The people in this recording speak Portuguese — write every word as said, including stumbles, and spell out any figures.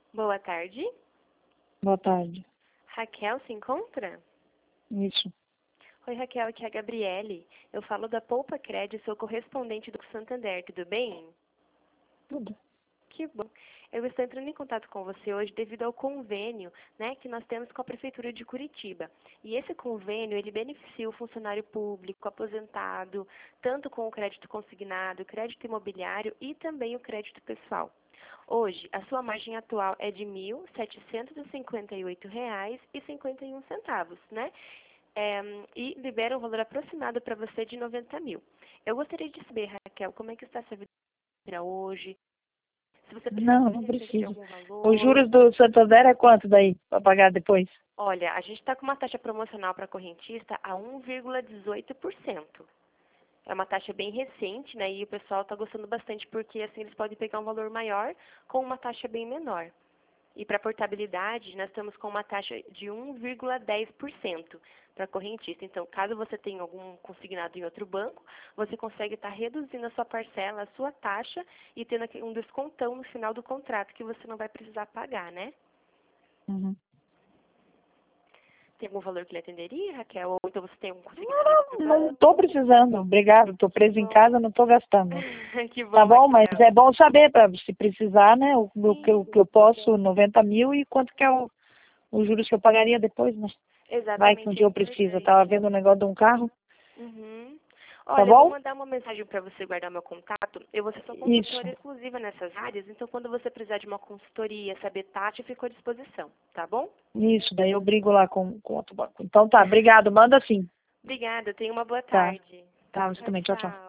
Boa tarde. Boa tarde. Raquel se encontra? Isso. Oi, Raquel, aqui é a Gabriele. Eu falo da Poupa Cred, sou correspondente do Santander, tudo bem? Tudo. Que bom. Eu estou entrando em contato com você hoje devido ao convênio, né, que nós temos com a Prefeitura de Curitiba. E esse convênio, ele beneficia o funcionário público, aposentado, tanto com o crédito consignado, crédito imobiliário e também o crédito pessoal. Hoje, a sua margem atual é de mil setecentos e cinquenta e oito reais e cinquenta e um centavos, né? É, e libera um valor aproximado para você de noventa mil. Eu gostaria de saber, Raquel, como é que está a sua vida hoje? Se você precisa Não, de não repente de preciso. algum Os valor. juros do Santander é quanto daí, para pagar depois? Olha, a gente está com uma taxa promocional para correntista a um vírgula dezoito por cento. É uma taxa bem recente, né? E o pessoal está gostando bastante porque assim eles podem pegar um valor maior com uma taxa bem menor. E para portabilidade, nós estamos com uma taxa de um vírgula dez por cento para correntista. Então, caso você tenha algum consignado em outro banco, você consegue estar reduzindo a sua parcela, a sua taxa e tendo aqui um descontão no final do contrato que você não vai precisar pagar, né? Uhum. Tem algum valor que lhe atenderia, Raquel? Ou então você tem um consignado em outro Não banco? estou precisando, obrigado. Estou Que preso em bom. casa, não estou gastando. Que Tá bom, bom, mas Raquel. é bom saber, para se precisar, né, o, o que, eu, Sim, que eu posso, noventa mil e quanto que é o, os juros que eu pagaria depois, né? Vai que um exatamente, é dia eu preciso. Eu tava importante. vendo um negócio de um carro, Uhum. tá Olha, eu vou bom? mandar uma mensagem para você guardar meu contato. Eu vou ser sua Isso, consultora exclusiva nessas áreas, então quando você precisar de uma consultoria, saber taxa, eu fico à disposição, tá bom? isso. Daí eu brigo lá com, com outro banco. Então tá, obrigado. Manda sim. Obrigada, tenha uma boa Tá, tarde. tá, você Tchau, também. Tchau, tchau. tchau.